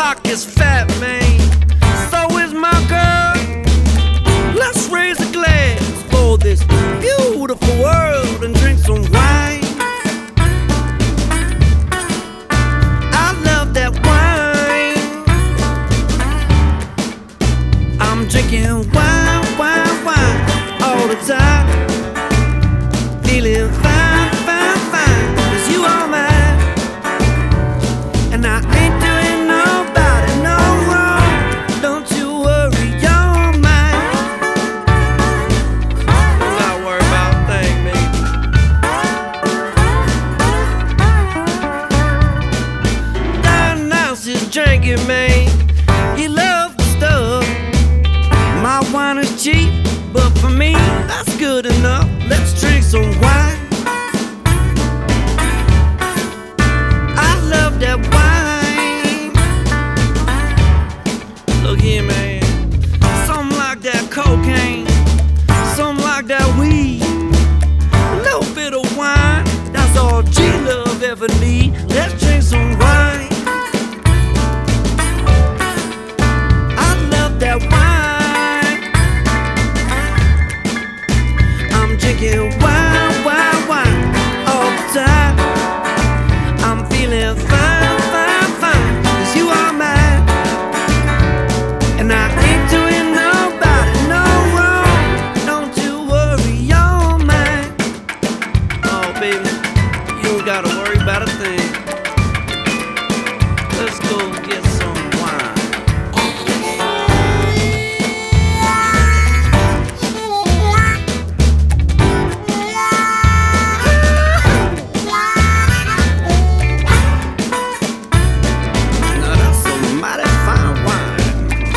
pocket's fat, man. So is my girl. Let's raise a glass for this beautiful world and drink some wine. I love that wine. I'm drinking wine, wine, wine all the time. Feeling fine, fine, fine, 'cause you are mine. And I ain't doing nobody no wrong. Don't you worry, you're mine. Don't gotta worry about a thing, baby. Dionysus is drinking, man. He loves the stuff. My wine is cheap, but for me, that's good enough. Let's drink some wine. I love that wine. Look here, man. Something like that cocaine, something like that weed. A little bit of wine, that's all G-Love ever need. Let's drink some wine. I love that wine. I'm drinking wine, wine, wine all the time. I'm feeling fine, fine, fine, 'cause you are mine. And I ain't doing nobody no wrong. Don't you worry, you're mine. Oh, baby, you ain't gotta worry about a thing. Let's go get some wine. Now that's some mighty fine wine.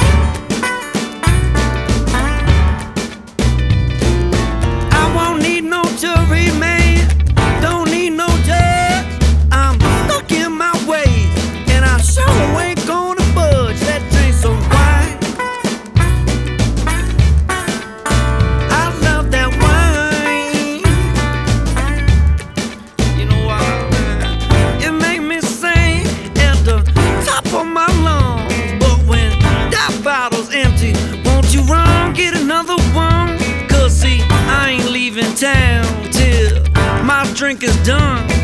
I won't need no jury, man. Don't need no judge. I'm stuck in my ways, and I sure ain't gonna budge. Let's drink some wine. I love that wine. You know why, man? It make me sing at the top of my lungs. But when that bottle's empty, won't you run, get another one? 'Cause see, I ain't leaving town till my drink is done.